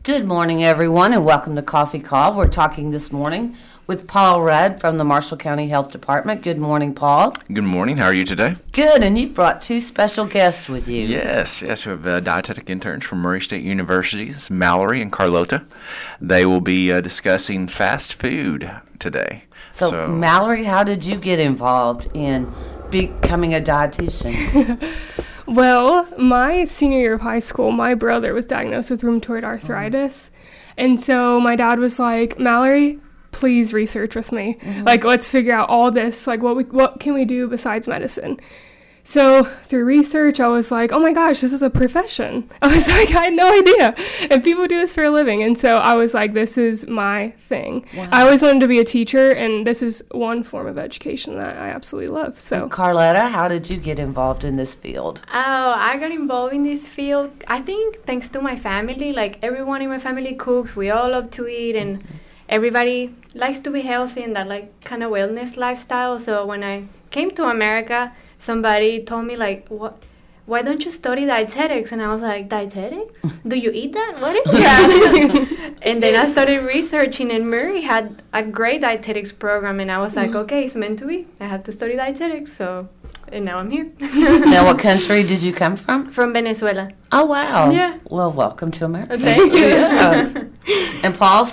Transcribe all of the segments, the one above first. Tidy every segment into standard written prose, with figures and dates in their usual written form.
Good morning, everyone, and welcome to Coffee Call. We're talking this morning with Paul Rudd from the Marshall County Health Department. Good morning, Paul. Good morning. How are you today? Good, and you've brought two special guests with you. Yes. We have dietetic interns from Murray State University. It's Mallory and Carlota. They will be discussing fast food today. So, Mallory, how did you get involved in becoming a dietitian? Well, my senior year of high school, my brother was diagnosed with rheumatoid arthritis. And so my dad was like, Mallory, please research with me. Like, let's figure out all this. Like, what can we do besides medicine? So through research, I was like, oh my gosh, this is a profession. I was like, I had no idea. And people do this for a living. And so I was like, this is my thing. Wow. I always wanted to be a teacher, and this is one form of education that I absolutely love. So, Carletta, how did you get involved in this field? Oh, I got involved in this field, I think, thanks to my family. Like, everyone in my family cooks. We all love to eat, and everybody likes to be healthy and that, like, kind of wellness lifestyle. So when I came to America, somebody told me, like, why don't you study dietetics? And I was like, dietetics? Do you eat that? What is that? And then I started researching, and Murray had a great dietetics program, and I was like, okay, it's meant to be. I have to study dietetics, and now I'm here. Now, what country did you come from? From Venezuela. Oh, wow. Yeah. Well, welcome to America. Thank you. Yeah. And, Paul,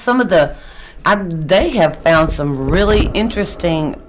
they have found some really interesting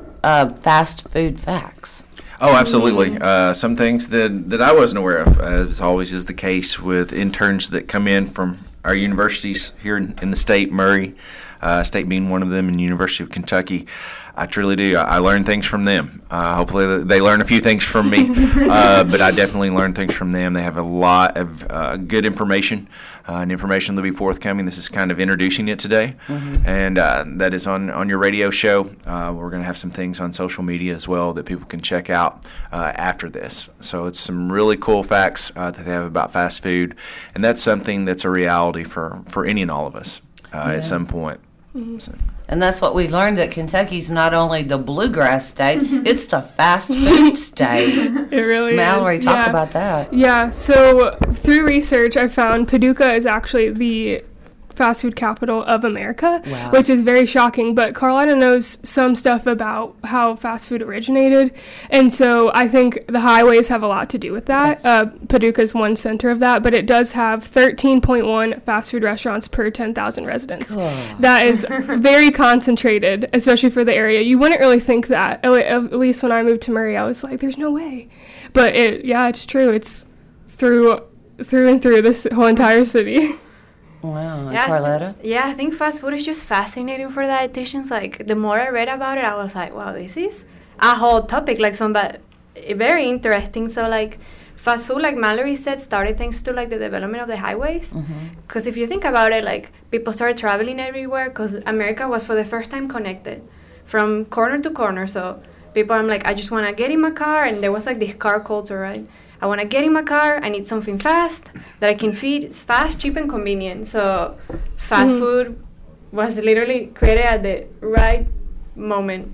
fast food facts. Oh, absolutely. Some things that I wasn't aware of, as always is the case with interns that come in from our universities here in the state, Murray State being one of them, and University of Kentucky. I truly do. I learn things from them. Hopefully they learn a few things from me, but I definitely learn things from them. They have a lot of good information, and information that'll be forthcoming. This is kind of introducing it today, and that is on your radio show. We're going to have some things on social media as well that people can check out after this. So it's some really cool facts that they have about fast food, and that's something that's a reality for any and all of us at some point. So. And that's what we learned, that Kentucky's not only the bluegrass state, it's the fast food state. It really Mallory, is. talk about that. Yeah, so through research, I found Paducah is actually the fast food capital of America, which is very shocking. But Carlota knows some stuff about how fast food originated, and so I think the highways have a lot to do with that. Yes. Paducah is one center of that, but it does have 13.1 fast food restaurants per 10,000 residents. Cool. That is very concentrated, especially for the area. You wouldn't really think that. At least when I moved to Murray, I was like, there's no way. But it's true. It's through and through this whole entire city. Wow, and Carlota? I think fast food is just fascinating for dietitians. Like, the more I read about it, I was like, wow, this is a whole topic, like, very interesting. So, like, fast food, like Mallory said, started thanks to, like, the development of the highways. Because if you think about it, like, people started traveling everywhere because America was for the first time connected from corner to corner. So people are like, I just want to get in my car, and there was, like, this car culture, right? I want to get in my car. I need something fast that I can feed. It's fast, cheap, and convenient. So fast food was literally created at the right moment.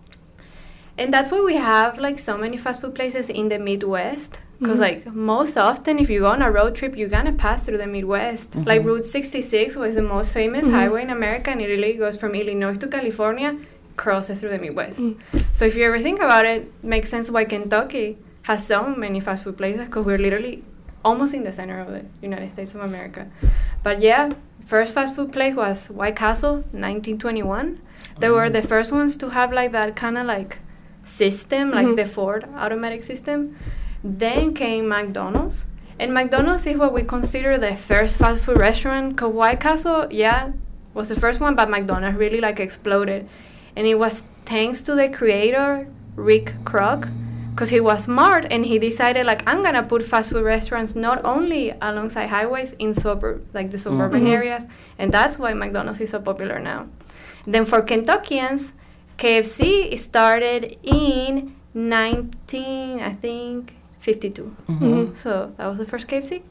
And that's why we have, like, so many fast food places in the Midwest. Because, like, most often, if you go on a road trip, you're going to pass through the Midwest. Like, Route 66 was the most famous highway in America, and it really goes from Illinois to California, crosses through the Midwest. So if you ever think about it, it makes sense why Kentucky has so many fast food places, because we're literally almost in the center of the United States of America. But yeah, first fast food place was White Castle, 1921. They were the first ones to have, like, that kind of, like, system, like the Ford automatic system. Then came McDonald's. And McDonald's is what we consider the first fast food restaurant, because White Castle, was the first one, but McDonald's really, like, exploded. And it was thanks to the creator, Rick Kroc, because he was smart, and he decided, like, I'm going to put fast food restaurants not only alongside highways in the suburban areas, and that's why McDonald's is so popular now. Then for Kentuckians, KFC started in 1952. So that was the first KFC.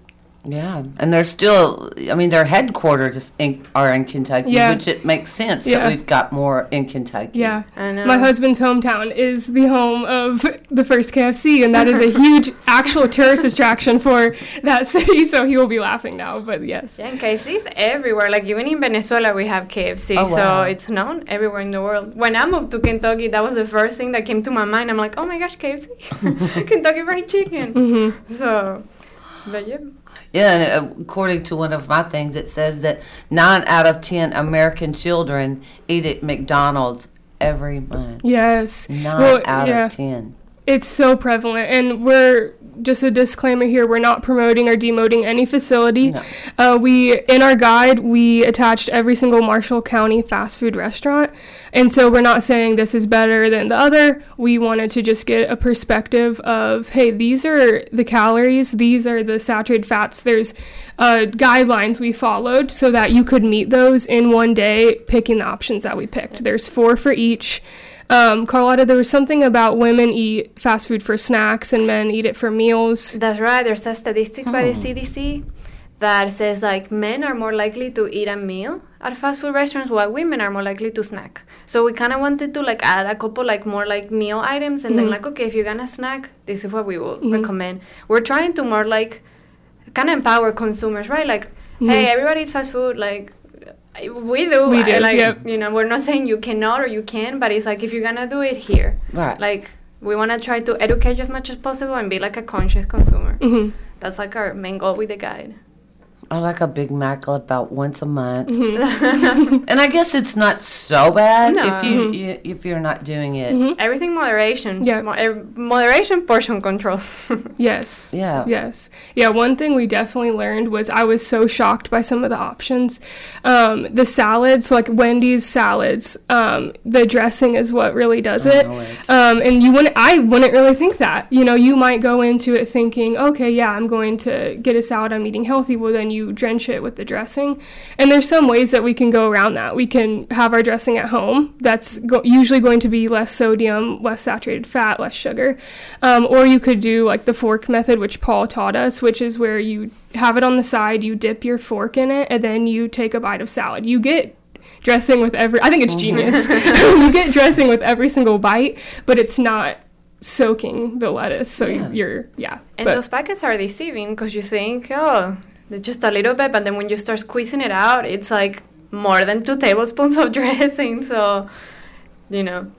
Yeah, and they're still, I mean, their headquarters are in Kentucky, which it makes sense that we've got more in Kentucky. Yeah, I know. My husband's hometown is the home of the first KFC, and that is a huge actual tourist attraction for that city, so he will be laughing now, but yes. Yeah, and KFC is everywhere. Like, even in Venezuela, we have KFC, so it's known everywhere in the world. When I moved to Kentucky, that was the first thing that came to my mind. I'm like, oh my gosh, KFC, Kentucky Fried Chicken. Mm-hmm. So, but yeah. Yeah, and according to one of my things, it says that 9 out of 10 American children eat at McDonald's every month. Yes. 9 out of 10. It's so prevalent, and we're just a disclaimer here, we're not promoting or demoting any facility. No. In our guide, we attached every single Marshall County fast food restaurant, and so we're not saying this is better than the other. We wanted to just get a perspective of, hey, these are the calories, these are the saturated fats. There's guidelines we followed so that you could meet those in one day, picking the options that we picked. There's 4 for each. Carlotta, there was something about women eat fast food for snacks and men eat it for meals. That's right. There's a statistics by the CDC that says, like, men are more likely to eat a meal at fast food restaurants while women are more likely to snack. So we kind of wanted to, like, add a couple, like, more, like, meal items and then, like, okay, if you're going to snack, this is what we will recommend. We're trying to more, like, kind of empower consumers, right? Like, hey, everybody eats fast food, like, we do. Like, you know, we're not saying you cannot or you can, but it's like, if you're gonna do it, here. Right. Like, we want to try to educate you as much as possible and be like a conscious consumer. That's like our main goal with the guide. I like a Big Mac about once a month. And I guess it's not so bad if you're not doing it. Everything moderation. Yeah. Moderation, portion control. Yes. Yeah. Yes. Yeah, one thing we definitely learned was I was so shocked by some of the options. The salads, so like Wendy's salads, the dressing is what really does it. And I wouldn't really think that. You know, you might go into it thinking, okay, yeah, I'm going to get a salad, I'm eating healthy. Well, then you drench it with the dressing. And there's some ways that we can go around that. We can have our dressing at home. That's usually going to be less sodium, less saturated fat, less sugar. Or you could do like the fork method, which Paul taught us, which is where you have it on the side, you dip your fork in it, and then you take a bite of salad. You get dressing with I think it's genius. You get dressing with every single bite, but it's not soaking the lettuce. So And those packets are deceiving because you think, oh, just a little bit, but then when you start squeezing it out, it's like more than 2 tablespoons of dressing. So, you know.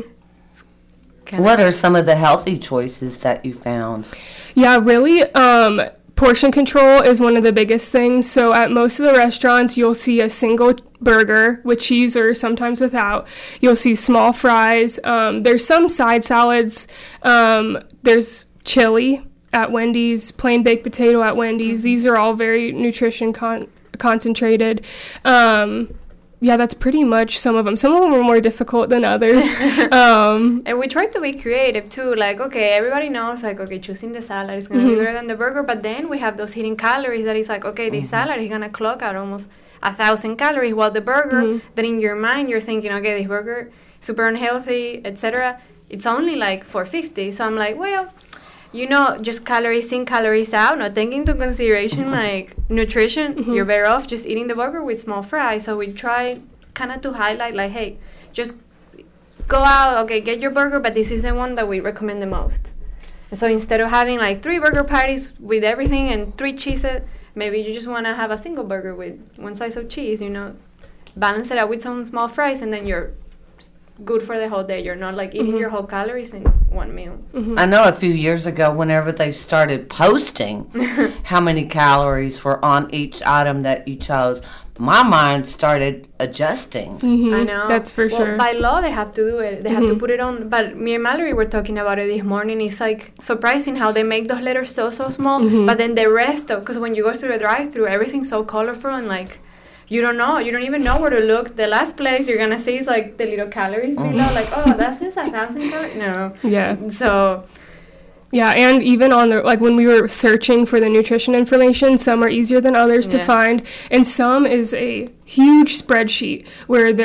What are some of the healthy choices that you found? Yeah, really, portion control is one of the biggest things. So at most of the restaurants, you'll see a single burger with cheese or sometimes without. You'll see small fries. There's some side salads. There's chili at Wendy's, plain baked potato at Wendy's. These are all very nutrition concentrated. Yeah, that's pretty much some of them. Some of them were more difficult than others. And we tried to be creative too. Like, okay, everybody knows, like, okay, choosing the salad is going to be better than the burger. But then we have those hidden calories that is like, okay, this salad is going to clock out almost 1,000 calories. While the burger, that in your mind, you're thinking, okay, this burger, super unhealthy, etc. It's only like 450. So I'm like, well, you know, just calories in, calories out, not taking into consideration, like, nutrition. You're better off just eating the burger with small fries. So we try kind of to highlight, like, hey, just go out, okay, get your burger, but this is the one that we recommend the most. And so instead of having, like, 3 burger patties with everything and 3 cheeses, maybe you just want to have a single burger with 1 slice of cheese, you know. Balance it out with some small fries, and then you're good for the whole day. You're not like eating your whole calories in one meal. I know a few years ago, whenever they started posting how many calories were on each item that you chose, my mind started adjusting. I know. That's for sure. By law, they have to do it. They have to put it on. But me and Mallory were talking about it this morning. It's like surprising how they make those letters so small. But then the rest of, because when you go through the drive-through, everything's so colorful and like, you don't know. You don't even know where to look. The last place you're going to see is like the little calories below. Like, oh, that says 1,000 calories. No. Yeah. So. Yeah, and even on the, like, when we were searching for the nutrition information, some are easier than others to find, and some is a huge spreadsheet where they're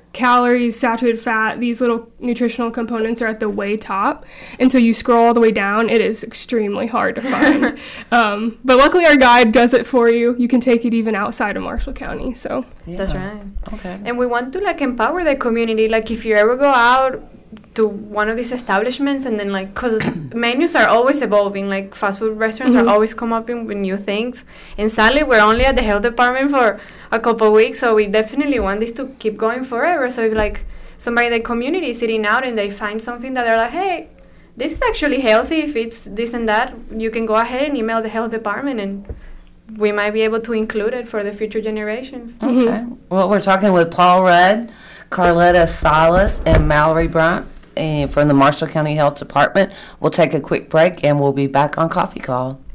calories, saturated fat, these little nutritional components are at the way top. And so you scroll all the way down, it is extremely hard to find. But luckily our guide does it for you. You can take it even outside of Marshall County. So That's right. Okay. And we want to like empower the community. Like if you ever go out to one of these establishments and then like, because menus are always evolving, like fast food restaurants are always come up with new things, and sadly we're only at the health department for a couple of weeks, so we definitely want this to keep going forever. So if like somebody in the community is sitting out and they find something that they're like, hey, this is actually healthy, if it's this and that, you can go ahead and email the health department and we might be able to include it for the future generations. Okay. Well, we're talking with Paul Rudd, Carletta Salas, and Mallory Bryant from the Marshall County Health Department. We'll take a quick break and we'll be back on Coffee Call.